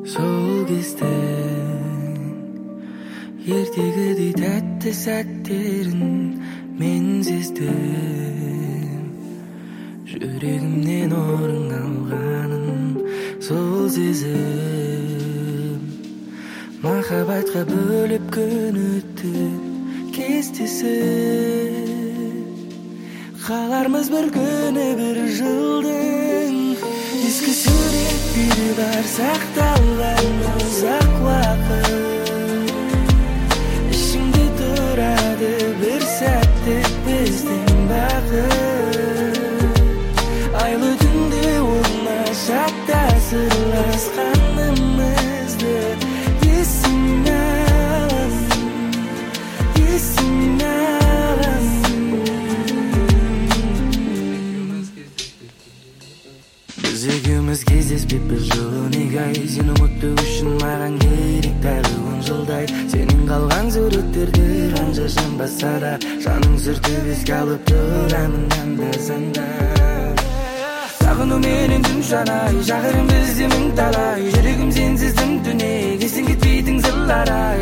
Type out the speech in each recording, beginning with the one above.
Сол кезде ертегідей тәтті сәттерін мен сездім. Жүрегімнен орын алғанын сол сезім. Махаббатқа бөліп күн өтті кестесі. Қалармыз бір күні бір жылдың. Ескі суреттері бар сақталған ұзақ уақыт. Ішімде тұрады бір сәттік біздің бақыт. Айлы түнде оңашақта сырласқанымызды есіме алам. Біз екеуміз кездеспеп бір жыл неге ай. Сен ұмыту үшін маған керек тағы 10 жылдай. Сенің қалған суреттерді қанша жанбаса да жаның сүртіп еске алып тұрамын анда-санда. Сағыну менен түн жанай, шақырым бізде мың талай. Жүрегім сенсіз түнек, естен кетпейтін сырлар ай.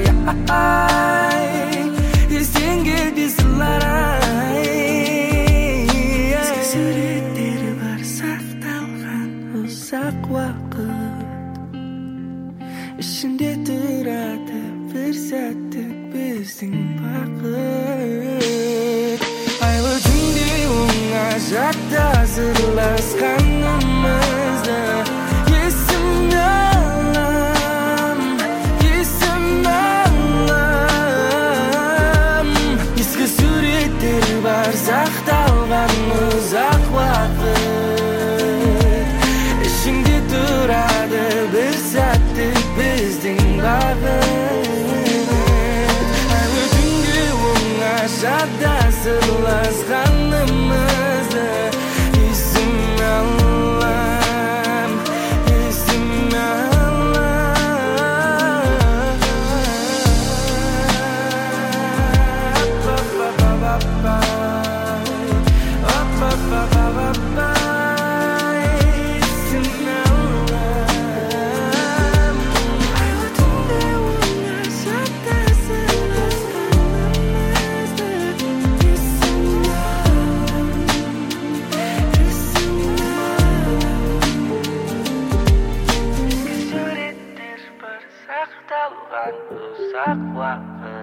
Естен кетпей сырлар ай. Ескі суреттері бар сақталған ұзақ уақыт. Ішінде тұрады бір сәттік біздің бақыт. Айлы түнде оңашақта сырласқанымызды есіме алам. Ескі суреттер бар сақталған ұзақ уақыт. Ішіңде тұрады бір сәттік біздің бақыт. Айлы түнде оңашақта сырласқанымызды есіме алам. Есіме sақталған ұзақ уақыт.